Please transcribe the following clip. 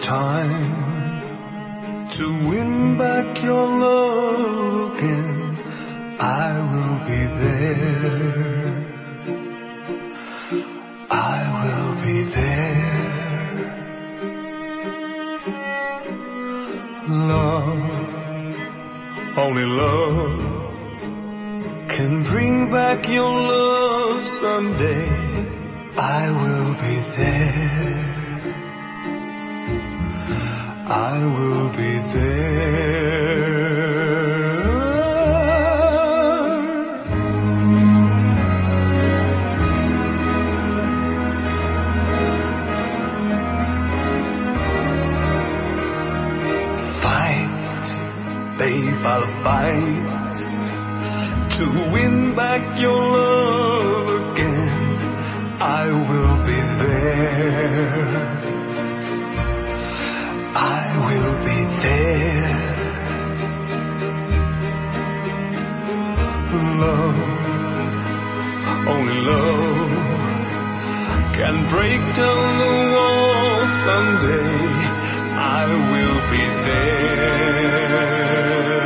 time to win back your love again, I will be there. I will be there. Love, only love can bring back your love someday. I will be there. I will be there. Fight, babe, I'll fight to win back your love again. I will be there. I will be there. Love, only love can break down the walls someday. I will be there.